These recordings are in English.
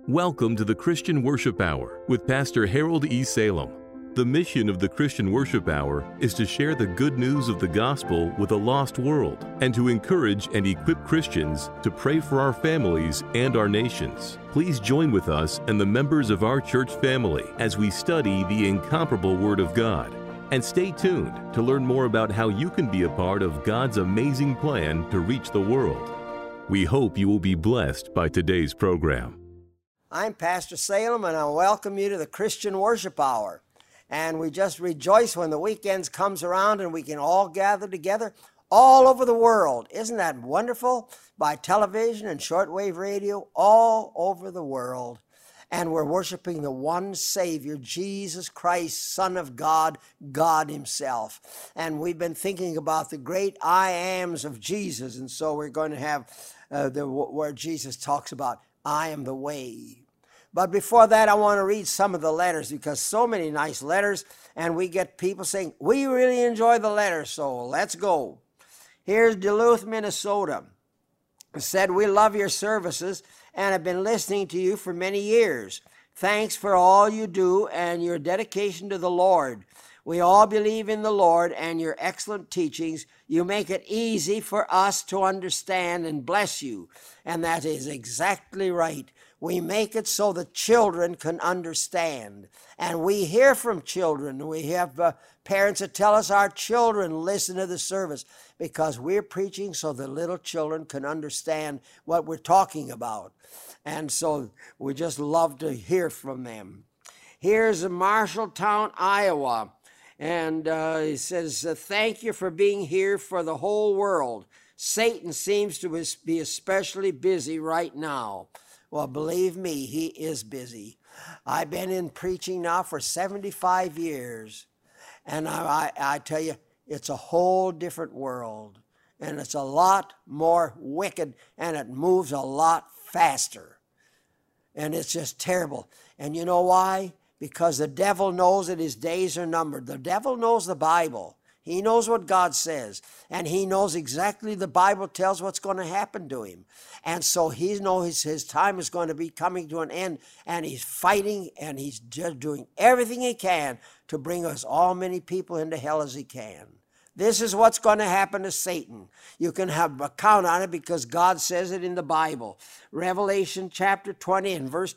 Welcome to the Christian Worship Hour with Pastor Harold E. Salem. The mission of the Christian Worship Hour is to share the good news of the gospel with a lost world and to encourage and equip Christians to pray for our families and our nations. Please join with us and the members of our church family as we study the incomparable Word of God. And stay tuned to learn more about how you can be a part of God's amazing plan to reach the world. We hope you will be blessed by today's program. I'm Pastor Salem, and I welcome you to the Christian Worship Hour. And we just rejoice when the weekends comes around and we can all gather together all over the world. Isn't that wonderful? By television and shortwave radio, all over the world. And we're worshiping the one Savior, Jesus Christ, Son of God, God Himself. And we've been thinking about the great I ams of Jesus. And so we're going to have where Jesus talks about, I am the way. But before that, I want to read some of the letters because so many nice letters, and we get people saying, we really enjoy the letters, so let's go. Here's Duluth, Minnesota. It said, we love your services and have been listening to you for many years. Thanks for all you do and your dedication to the Lord. We all believe in the Lord and your excellent teachings. You make it easy for us to understand and bless you. And that is exactly right. We make it so the children can understand. And we hear from children. We have parents that tell us our children listen to the service because we're preaching so the little children can understand what we're talking about. And so we just love to hear from them. Here's Marshalltown, Iowa. And he says, thank you for being here for the whole world. Satan seems to be especially busy right now. Well, believe me, he is busy. I've been in preaching now for 75 years. And I tell you, it's a whole different world. And it's a lot more wicked, and it moves a lot faster. And it's just terrible. And you know why? Because the devil knows that his days are numbered. The devil knows the Bible. He knows what God says. And he knows exactly the Bible tells what's going to happen to him. And so he knows his time is going to be coming to an end. And he's fighting and he's just doing everything he can to bring us all many people into hell as he can. This is what's going to happen to Satan. You can have a count on it because God says it in the Bible. Revelation chapter 20 and verse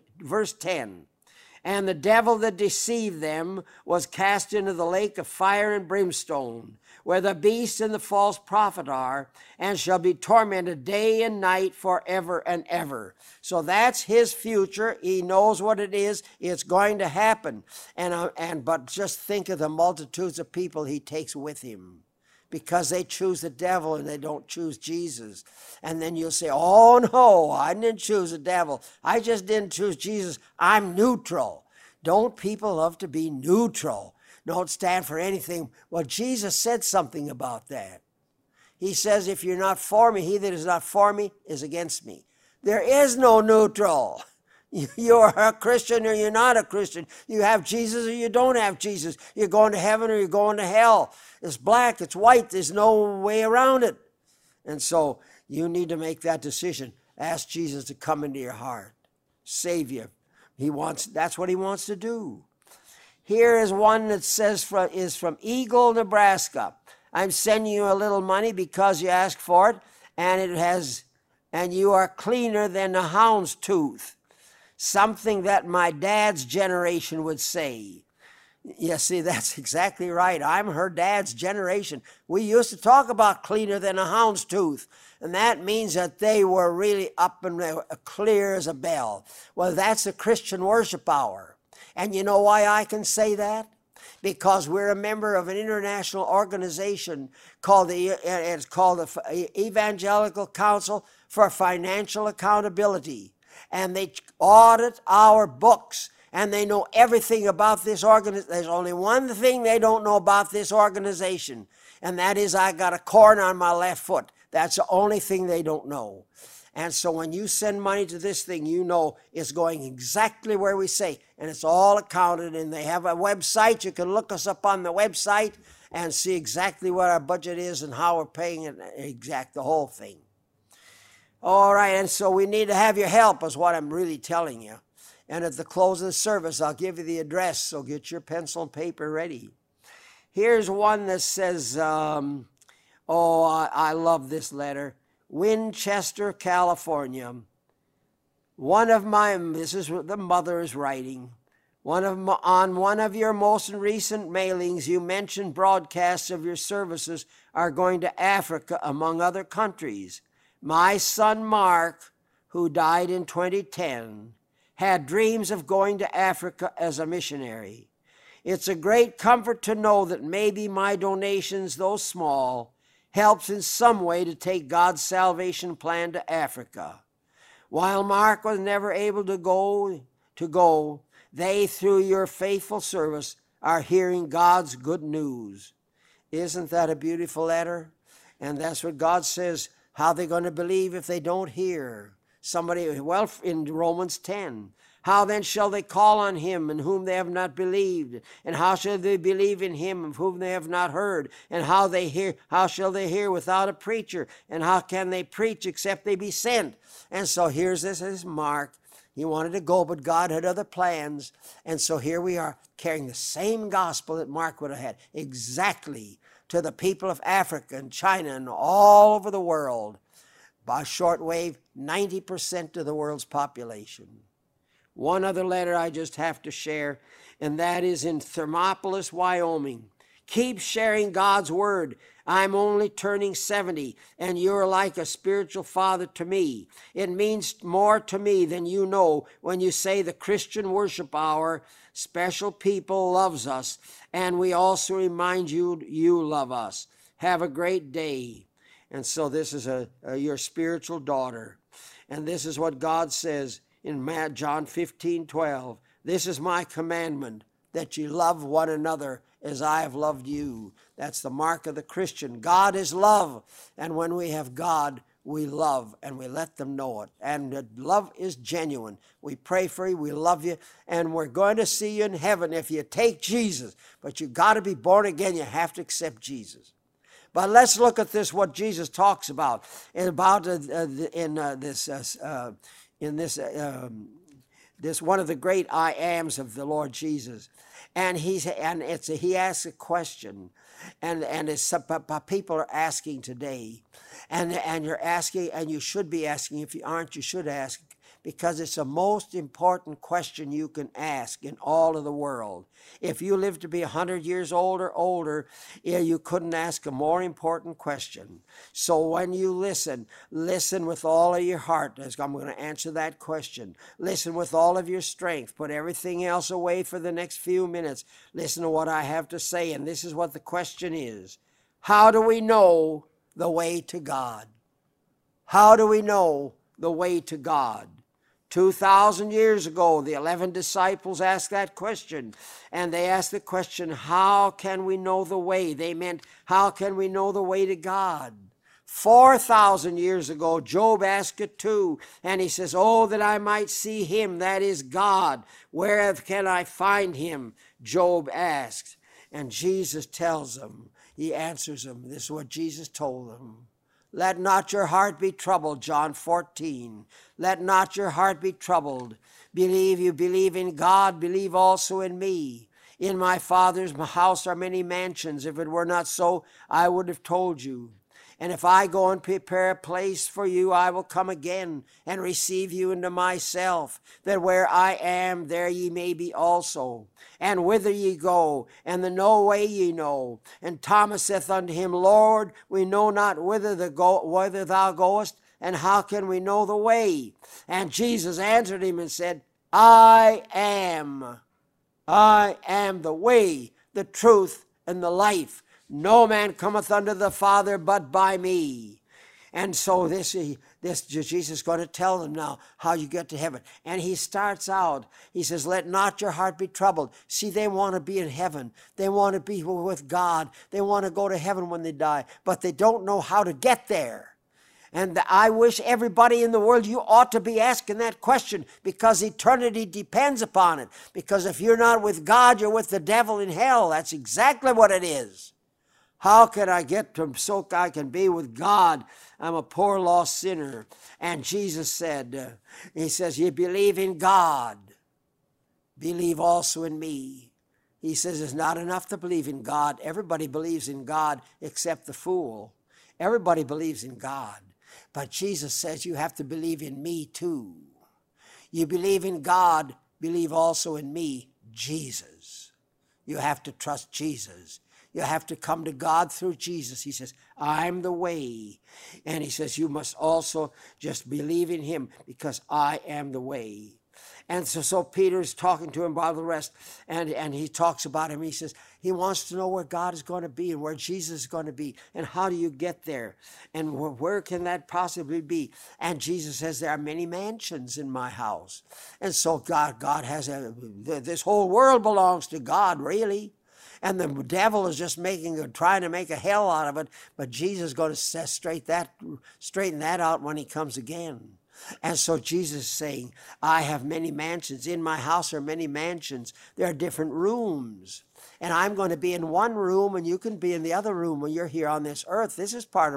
10. And the devil that deceived them was cast into the lake of fire and brimstone, where the beast and the false prophet are, and shall be tormented day and night forever and ever. So that's his future. He knows what it is. It's going to happen. But just think of the multitudes of people he takes with him, because they choose the devil and they don't choose Jesus. And then you'll say, oh no, I didn't choose the devil. I just didn't choose Jesus. I'm neutral. Don't people love to be neutral? Don't stand for anything. Well, Jesus said something about that. He says, if you're not for me, he that is not for me is against me. There is no neutral. You're a Christian or you're not a Christian. You have Jesus or you don't have Jesus. You're going to heaven or you're going to hell. It's black, it's white. There's no way around it. And so you need to make that decision. Ask Jesus to come into your heart, save you. That's what he wants to do. Here is one that says is from Eagle, Nebraska. I'm sending you a little money because you asked for it, and you are cleaner than a hound's tooth. Something that my dad's generation would say. Yeah, see, that's exactly right. I'm her dad's generation. We used to talk about cleaner than a hound's tooth, and that means that they were really up and clear as a bell. Well, that's a Christian worship hour. And you know why I can say that? Because we're a member of an international organization called the Evangelical Council for Financial Accountability. And they audit our books, and they know everything about this organization. There's only one thing they don't know about this organization, and that is I got a corn on my left foot. That's the only thing they don't know. And so when you send money to this thing, you know it's going exactly where we say, and it's all accounted, and they have a website. You can look us up on the website and see exactly what our budget is and how we're paying it, the whole thing. All right, and so we need to have your help is what I'm really telling you. And at the close of the service, I'll give you the address, so get your pencil and paper ready. Here's one that says, I love this letter. Winchester, California. This is what the mother is writing. On one of your most recent mailings, you mentioned broadcasts of your services are going to Africa, among other countries. My son Mark, who died in 2010, had dreams of going to Africa as a missionary. It's a great comfort to know that maybe my donations, though small, helps in some way to take God's salvation plan to Africa. While Mark was never able to go, they, through your faithful service, are hearing God's good news. Isn't that a beautiful letter? And that's what God says. How are they going to believe if they don't hear? In Romans 10, how then shall they call on him in whom they have not believed? And how shall they believe in him of whom they have not heard? And how shall they hear without a preacher? And how can they preach except they be sent? And so here's this Mark. He wanted to go, but God had other plans. And so here we are carrying the same gospel that Mark would have had exactly to the people of Africa and China and all over the world. By shortwave, 90% of the world's population. One other letter I just have to share, and that is in Thermopolis, Wyoming. Keep sharing God's word. I'm only turning 70, and you're like a spiritual father to me. It means more to me than you know when you say the Christian Worship Hour, special people loves us, and we also remind you you love us. Have a great day. And so this is your spiritual daughter. And this is what God says in John 15:12. This is my commandment, that you love one another as I have loved you. That's the mark of the Christian. God is love. And when we have God, we love and we let them know it. And love is genuine. We pray for you. We love you. And we're going to see you in heaven if you take Jesus. But you got to be born again. You have to accept Jesus. But let's look at this, what Jesus talks about this one of the great I ams of the Lord Jesus. And he asks a question, and people are asking today, and you're asking, and you should be asking. If you aren't, you should ask, because it's the most important question you can ask in all of the world. If you live to be 100 years old or older, you couldn't ask a more important question. So when you listen with all of your heart. As I'm going to answer that question. Listen with all of your strength. Put everything else away for the next few minutes. Listen to what I have to say, and this is what the question is. How do we know the way to God? How do we know the way to God? 2,000 years ago, the 11 disciples asked that question. And they asked the question, how can we know the way? They meant, how can we know the way to God? 4,000 years ago, Job asked it too. And he says, oh, that I might see him, that is God. Where can I find him? Job asked. And Jesus tells them, he answers them. This is what Jesus told them. Let not your heart be troubled, John 14. Let not your heart be troubled. You believe in God, believe also in me. In my Father's house are many mansions. If it were not so, I would have told you. And if I go and prepare a place for you, I will come again and receive you into myself, that where I am, there ye may be also. And whither ye go, and the no way ye know. And Thomas saith unto him, Lord, we know not whither thou goest, and how can we know the way? And Jesus answered him and said, I am the way, the truth, and the life. No man cometh unto the Father but by me. And so this Jesus is going to tell them now how you get to heaven. And he starts out, he says, let not your heart be troubled. See, they want to be in heaven. They want to be with God. They want to go to heaven when they die. But they don't know how to get there. And I wish everybody in the world, you ought to be asking that question, because eternity depends upon it. Because if you're not with God, you're with the devil in hell. That's exactly what it is. How can I get to so I can be with God? I'm a poor lost sinner. And Jesus said, he says, you believe in God, believe also in me. He says it's not enough to believe in God. Everybody believes in God except the fool. Everybody believes in God. But Jesus says you have to believe in me too. You believe in God, believe also in me, Jesus. You have to trust Jesus. You have to come to God through Jesus. He says, I'm the way. And he says, you must also just believe in him because I am the way. And so Peter's talking to him about the rest, and he talks about him. He says he wants to know where God is going to be and where Jesus is going to be, and how do you get there, and where can that possibly be? And Jesus says there are many mansions in my house. And so God has this whole world belongs to God, really. And the devil is just trying to make a hell out of it, but Jesus is going to straighten that out when he comes again. And so Jesus is saying, I have many mansions. In my house are many mansions. There are different rooms. And I'm going to be in one room, and you can be in the other room when you're here on this earth. This is part of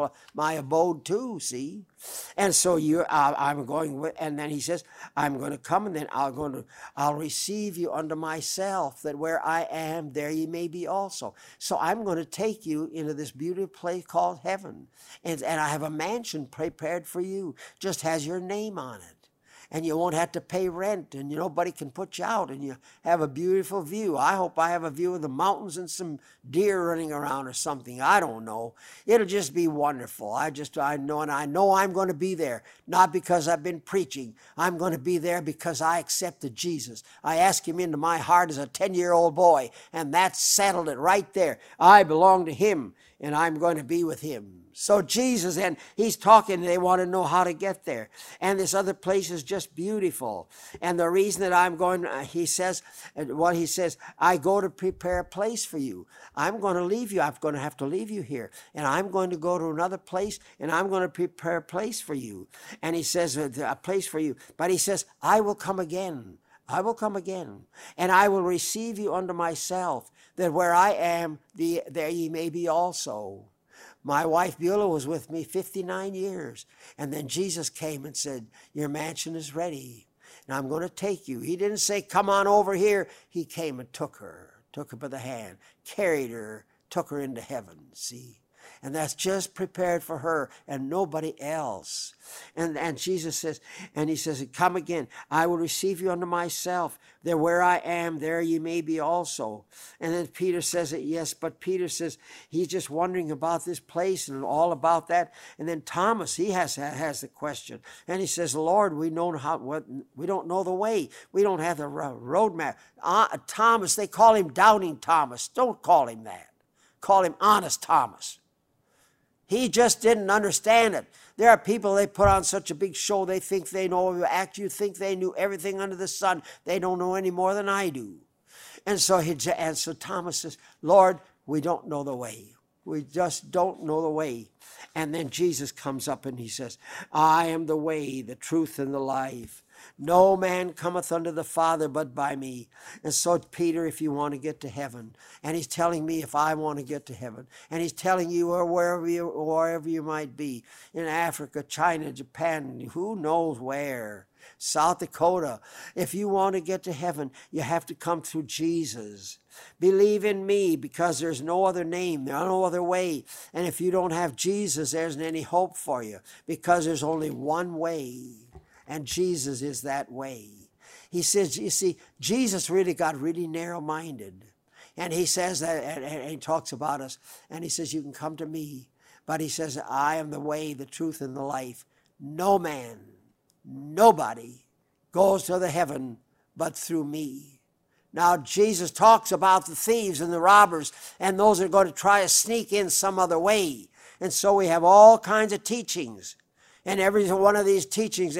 my abode too, see? And so I'm going with, and then he says, I'm going to come, and then I'll receive you unto myself, that where I am, there ye may be also. So I'm going to take you into this beautiful place called heaven. And I have a mansion prepared for you, just has your name on it. And you won't have to pay rent, and nobody can put you out, and you have a beautiful view. I hope I have a view of the mountains and some deer running around or something. I don't know. It'll just be wonderful. I know I'm going to be there, not because I've been preaching. I'm going to be there because I accepted Jesus. I asked him into my heart as a 10-year-old boy, and that settled it right there. I belong to him, and I'm going to be with him. So Jesus, and he's talking, they want to know how to get there. And this other place is just beautiful. And the reason that I'm going, he says, I go to prepare a place for you. I'm going to leave you. I'm going to have to leave you here. And I'm going to go to another place, and I'm going to prepare a place for you. And he says, a place for you. But he says, I will come again. I will come again, and I will receive you unto myself, that where I am, there ye may be also. My wife Beulah was with me 59 years. And then Jesus came and said, your mansion is ready, and I'm going to take you. He didn't say, come on over here. He came and took her by the hand, carried her, took her into heaven, see? And that's just prepared for her and nobody else. And Jesus says, and he says, come again, I will receive you unto myself, that where I am, there ye may be also. And then Peter says it, yes, but Peter says he's just wondering about this place and all about that. And then Thomas, he has the question. And he says, Lord, we don't know the way. We don't have the road map. Thomas, they call him Doubting Thomas. Don't call him that. Call him Honest Thomas. He just didn't understand it. There are people, they put on such a big show, they think they know, you think they knew everything under the sun. They don't know any more than I do. And so Thomas says, Lord, we don't know the way. We just don't know the way. And then Jesus comes up and he says, I am the way, the truth, and the life. No man cometh unto the Father but by me. And so, Peter, if you want to get to heaven, and he's telling me if I want to get to heaven, and he's telling you wherever you might be, in Africa, China, Japan, who knows where, South Dakota. If you want to get to heaven, you have to come through Jesus. Believe in me, because there's no other name, there's no other way. And if you don't have Jesus, there isn't any hope for you, because there's only one way. And Jesus is that way. He says, you see, Jesus really got really narrow-minded. And he says that, and he talks about us, and he says, you can come to me. But he says, I am the way, the truth, and the life. No man, nobody goes to the heaven but through me. Now, Jesus talks about the thieves and the robbers, and those are going to try to sneak in some other way. And so we have all kinds of teachings. And every one of these teachings,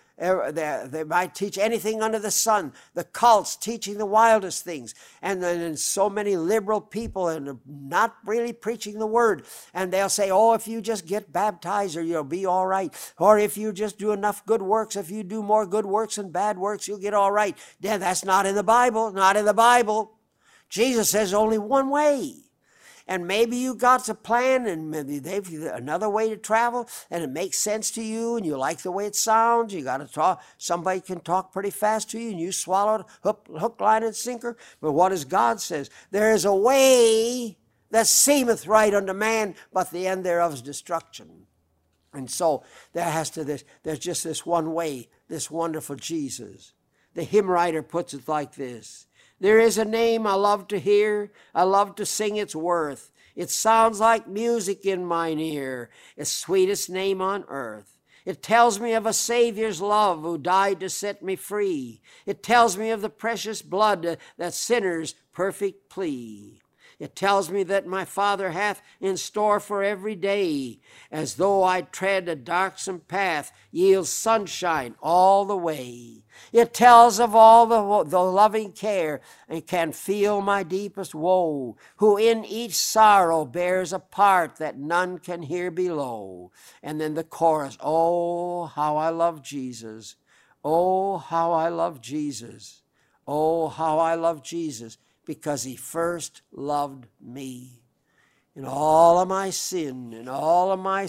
they might teach anything under the sun. The cults teaching the wildest things. And then so many liberal people and not really preaching the word. And they'll say, oh, if you just get baptized, or you'll be all right. Or if you just do enough good works, if you do more good works than bad works, you'll get all right. Yeah, that's not in the Bible. Not in the Bible. Jesus says only one way. And maybe you got a plan, and maybe they've another way to travel, and it makes sense to you, and you like the way it sounds. You got to talk. Somebody can talk pretty fast to you, and you swallow it, hook, line, and sinker. But what does God says? There is a way that seemeth right unto man, but the end thereof is destruction. And so there's just this one way, this wonderful Jesus. The hymn writer puts it like this: there is a name I love to hear, I love to sing its worth. It sounds like music in mine ear, its sweetest name on earth. It tells me of a Savior's love who died to set me free. It tells me of the precious blood that sinners perfect plea. It tells me that my Father hath in store for every day, as though I tread a darksome path, yields sunshine all the way. It tells of all the loving care, and can feel my deepest woe, who in each sorrow bears a part that none can hear below. And then the chorus, oh, how I love Jesus. Oh, how I love Jesus. Oh, how I love Jesus. Because he first loved me. In all of my sin, in all of my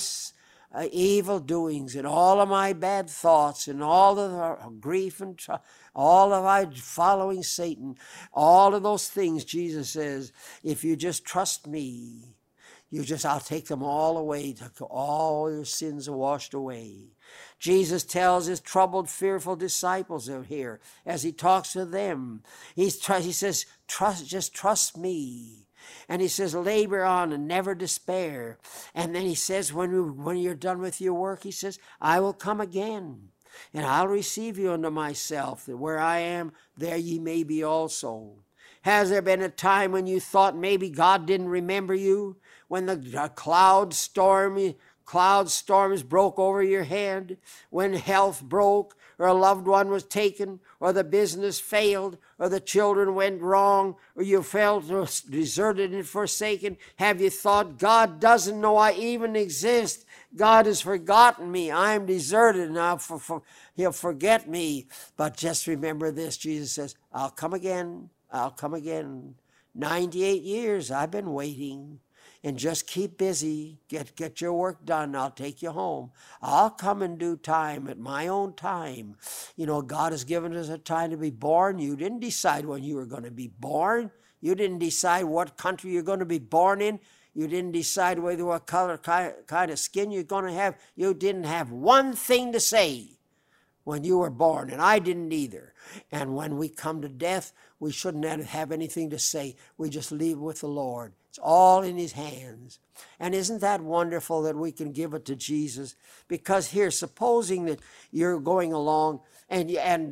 evil doings, in all of my bad thoughts, in all of the grief and all of my following Satan, all of those things, Jesus says, if you just trust me, I'll take them all away. All your sins are washed away. Jesus tells his troubled, fearful disciples out here as he talks to them. He says, just trust me. And he says, labor on and never despair. And then he says, when you're done with your work, he says, I will come again, and I'll receive you unto myself, that where I am, there ye may be also. Has there been a time when you thought maybe God didn't remember you? When the cloud storms broke over your head, when health broke, or a loved one was taken, or the business failed, or the children went wrong, or you felt deserted and forsaken, have you thought, God doesn't know I even exist? God has forgotten me. I am deserted, and he'll forget me. But just remember this, Jesus says, I'll come again. I'll come again. 98 years I've been waiting. And just keep busy. Get your work done. I'll take you home. I'll come in due time, at my own time. You know, God has given us a time to be born. You didn't decide when you were going to be born. You didn't decide what country you're going to be born in. You didn't decide what color, kind of skin you're going to have. You didn't have one thing to say when you were born, and I didn't either. And when we come to death, we shouldn't have anything to say. We just leave with the Lord. It's all in his hands. And isn't that wonderful that we can give it to Jesus? Because here, supposing that you're going along and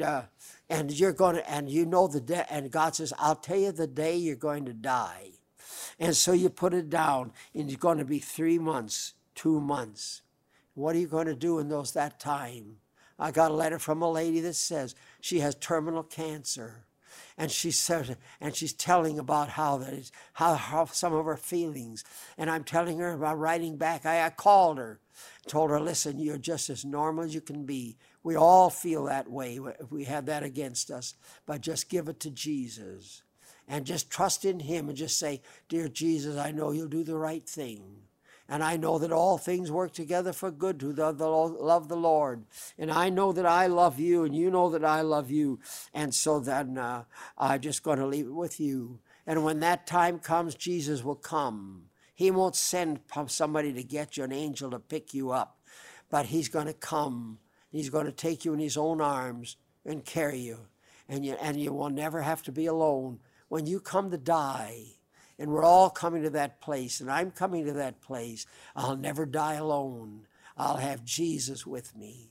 you're going to, and you know the day, and God says, I'll tell you the day you're going to die. And so you put it down, and it's going to be 3 months, 2 months. What are you going to do in that time? I got a letter from a lady that says she has terminal cancer. And she's telling about how some of her feelings. And I'm telling her about writing back. I called her, told her, listen, you're just as normal as you can be. We all feel that way if we have that against us. But just give it to Jesus. And just trust in him and just say, dear Jesus, I know you'll do the right thing. And I know that all things work together for good to love the Lord. And I know that I love you, and you know that I love you. And so then I'm just going to leave it with you. And when that time comes, Jesus will come. He won't send somebody to get you, an angel to pick you up. But he's going to come. He's going to take you in his own arms and carry you. And you will never have to be alone. When you come to die, and we're all coming to that place, and I'm coming to that place, I'll never die alone. I'll have Jesus with me.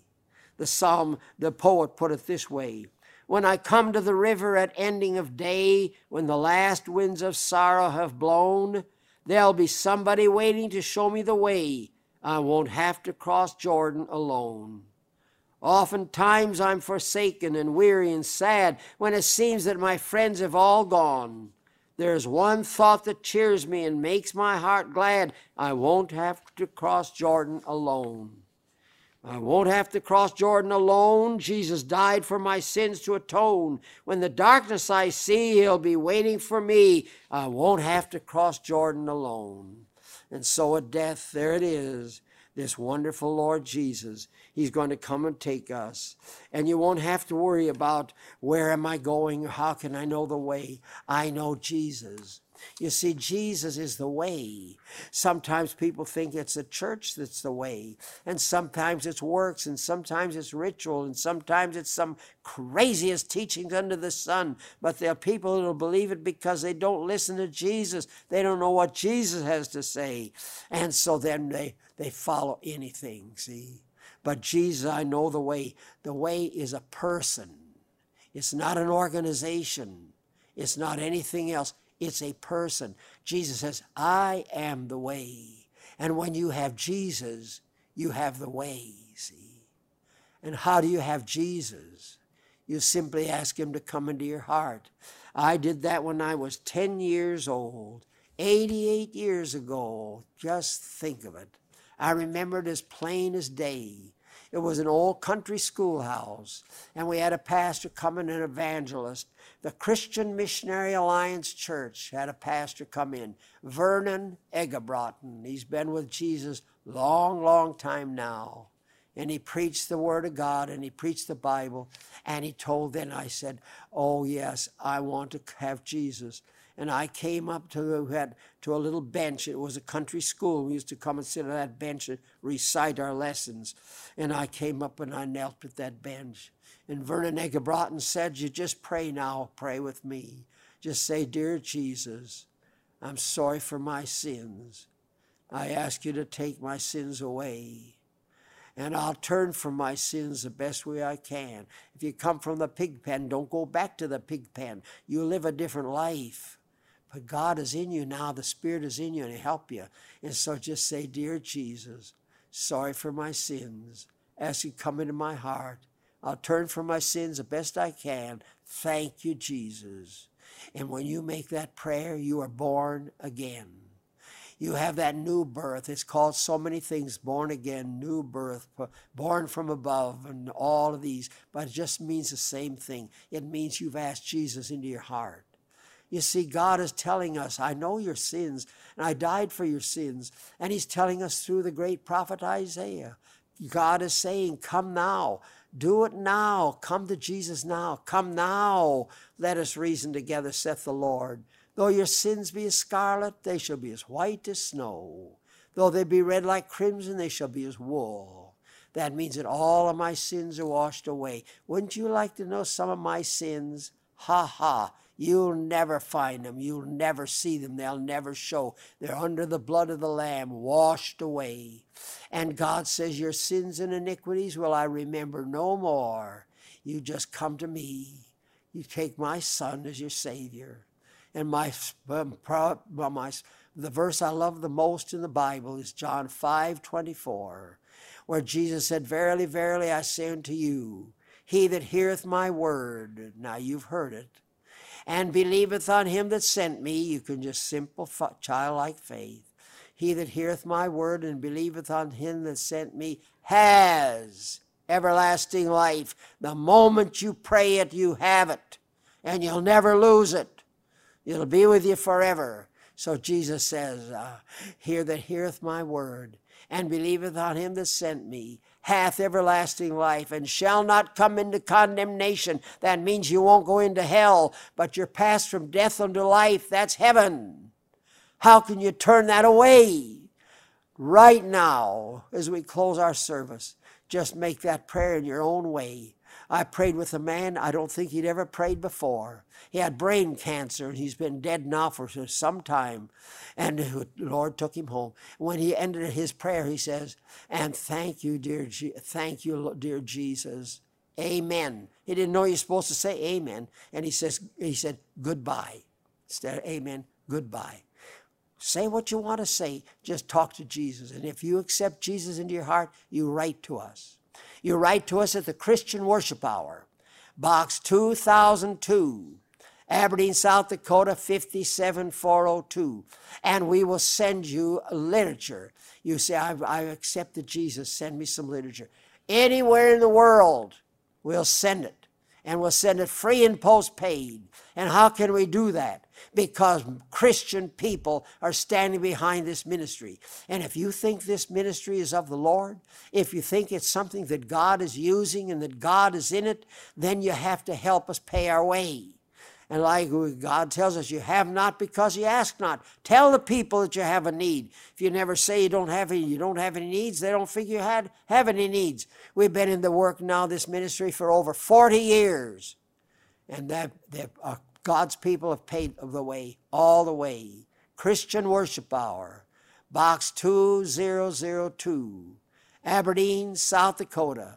The poet put it this way: when I come to the river at ending of day, when the last winds of sorrow have blown, there'll be somebody waiting to show me the way. I won't have to cross Jordan alone. Oftentimes I'm forsaken and weary and sad when it seems that my friends have all gone. There's one thought that cheers me and makes my heart glad. I won't have to cross Jordan alone. I won't have to cross Jordan alone. Jesus died for my sins to atone. When the darkness I see, he'll be waiting for me. I won't have to cross Jordan alone. And so at death, there it is, this wonderful Lord Jesus. He's going to come and take us. And you won't have to worry about where am I going? How can I know the way? I know Jesus. You see, Jesus is the way. Sometimes people think it's the church that's the way, and sometimes it's works, and sometimes it's ritual, and sometimes it's some craziest teachings under the sun. But there are people who will believe it because they don't listen to Jesus. They don't know what Jesus has to say. And so then they follow anything, see. But Jesus, I know the way. The way is a person. It's not an organization. It's not anything else. It's a person. Jesus says, I am the way. And when you have Jesus, you have the way, see. And how do you have Jesus? You simply ask him to come into your heart. I did that when I was 10 years old, 88 years ago. Just think of it. I remember it as plain as day. It was an old country schoolhouse, and we had a pastor coming, an evangelist. The Christian Missionary Alliance Church had a pastor come in, Vernon Egebrotten. He's been with Jesus long, long time now. And he preached the Word of God, and he preached the Bible. And he told, then I said, oh yes, I want to have Jesus. And I came up to a little bench. It was a country school. We used to come and sit on that bench and recite our lessons. And I came up and I knelt at that bench. And Vernon Egebrotten said, you just pray now, pray with me. Just say, dear Jesus, I'm sorry for my sins. I ask you to take my sins away. And I'll turn from my sins the best way I can. If you come from the pig pen, don't go back to the pig pen. You live a different life. But God is in you now. The Spirit is in you and he'll help you. And so just say, dear Jesus, sorry for my sins. Ask you to come into my heart. I'll turn from my sins the best I can. Thank you, Jesus. And when you make that prayer, you are born again. You have that new birth. It's called so many things, born again, new birth, born from above, and all of these. But it just means the same thing. It means you've asked Jesus into your heart. You see, God is telling us, I know your sins, and I died for your sins. And he's telling us through the great prophet Isaiah. God is saying, come now. Do it now. Come to Jesus now. Come now. Let us reason together, saith the Lord. Though your sins be as scarlet, they shall be as white as snow. Though they be red like crimson, they shall be as wool. That means that all of my sins are washed away. Wouldn't you like to know some of my sins? Ha ha. You'll never find them. You'll never see them. They'll never show. They're under the blood of the Lamb, washed away. And God says, your sins and iniquities will I remember no more. You just come to me. You take my Son as your Savior. And the verse I love the most in the Bible is John 5:24, where Jesus said, verily, verily, I say unto you, he that heareth my word, now you've heard it, and believeth on him that sent me, you can just simple childlike faith. He that heareth my word and believeth on him that sent me has everlasting life. The moment you pray it, you have it, and you'll never lose it. It'll be with you forever. So Jesus says, he that heareth my word and believeth on him that sent me hath everlasting life, and shall not come into condemnation. That means you won't go into hell, but you're passed from death unto life. That's heaven. How can you turn that away? Right now, as we close our service, just make that prayer in your own way. I prayed with a man, I don't think he'd ever prayed before. He had brain cancer, and he's been dead now for some time. And the Lord took him home. When he ended his prayer, he says, and thank you, dear Jesus. Amen. He didn't know you're supposed to say amen. And he said, goodbye. Instead of amen, goodbye. Say what you want to say. Just talk to Jesus. And if you accept Jesus into your heart, you write to us. You write to us at the Christian Worship Hour, Box 2002, Aberdeen, South Dakota, 57402. And we will send you literature. You say, I accepted Jesus. Send me some literature. Anywhere in the world, we'll send it. And we'll send it free and postpaid. And how can we do that? Because Christian people are standing behind this ministry. And if you think this ministry is of the Lord, if you think it's something that God is using and that God is in it, then you have to help us pay our way. And like God tells us, you have not because you ask not. Tell the people that you have a need. If you never say you don't have any needs, they don't think you have any needs. We've been in the work now, this ministry, for over 40 years. And God's people have paid the way, all the way. Christian Worship Hour, Box 2002, Aberdeen, South Dakota,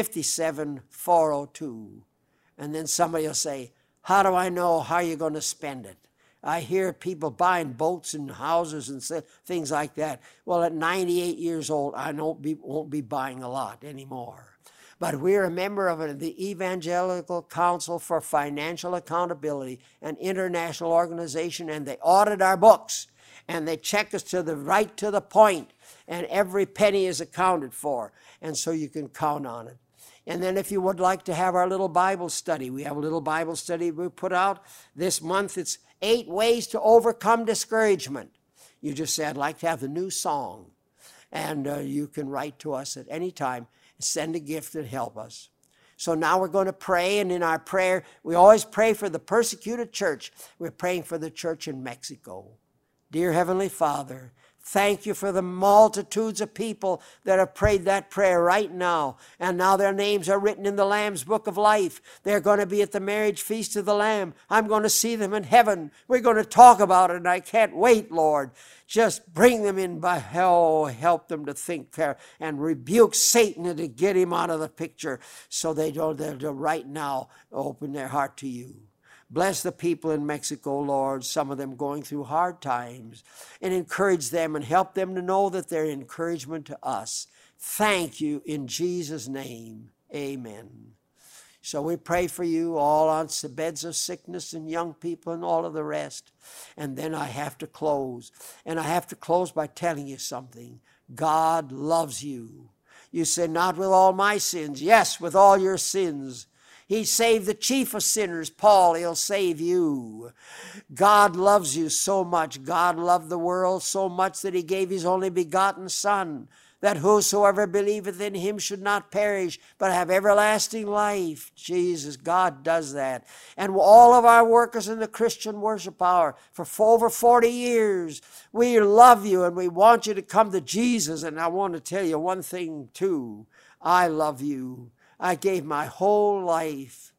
57402. And then somebody will say, how do I know how you're going to spend it? I hear people buying boats and houses and things like that. Well, at 98 years old, I won't be buying a lot anymore. But we're a member of the Evangelical Council for Financial Accountability, an international organization, and they audit our books, and they check us to the point, and every penny is accounted for, and so you can count on it. And then if you would like to have our little Bible study, we have a little Bible study we put out this month. It's 8 ways to overcome discouragement. You just say, I'd like to have the new song. And you can write to us at any time, send a gift and help us. So now we're going to pray, and in our prayer, we always pray for the persecuted church. We're praying for the church in Mexico. Dear Heavenly Father, thank you for the multitudes of people that have prayed that prayer right now. And now their names are written in the Lamb's Book of Life. They're going to be at the marriage feast of the Lamb. I'm going to see them in heaven. We're going to talk about it, and I can't wait, Lord. Just bring them in by hell. Help them to think there and rebuke Satan and to get him out of the picture so they'll right now open their heart to you. Bless the people in Mexico, Lord, some of them going through hard times, and encourage them and help them to know that they're encouragement to us. Thank you in Jesus' name. Amen. So we pray for you all on beds of sickness and young people and all of the rest. And then I have to close. And I have to close by telling you something. God loves you. You say, not with all my sins. Yes, with all your sins. He saved the chief of sinners, Paul. He'll save you. God loves you so much. God loved the world so much that he gave his only begotten Son, that whosoever believeth in him should not perish, but have everlasting life. Jesus, God does that. And all of our workers in the Christian Worship Hour for over 40 years, we love you and we want you to come to Jesus. And I want to tell you one thing too. I love you. I gave my whole life,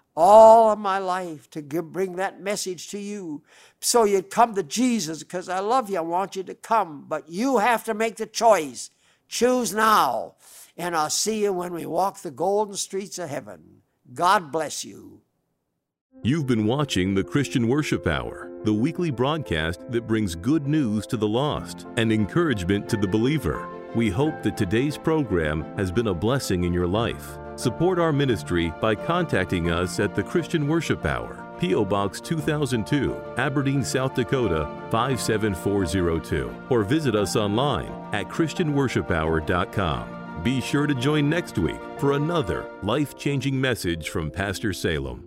all of my life, to bring that message to you so you'd come to Jesus, because I love you. I want you to come, but you have to make the choice. Choose now, and I'll see you when we walk the golden streets of heaven. God bless you. You've been watching the Christian Worship Hour, the weekly broadcast that brings good news to the lost and encouragement to the believer. We hope that today's program has been a blessing in your life. Support our ministry by contacting us at the Christian Worship Hour, P.O. Box 2002, Aberdeen, South Dakota 57402, or visit us online at christianworshiphour.com. Be sure to join next week for another life-changing message from Pastor Salem.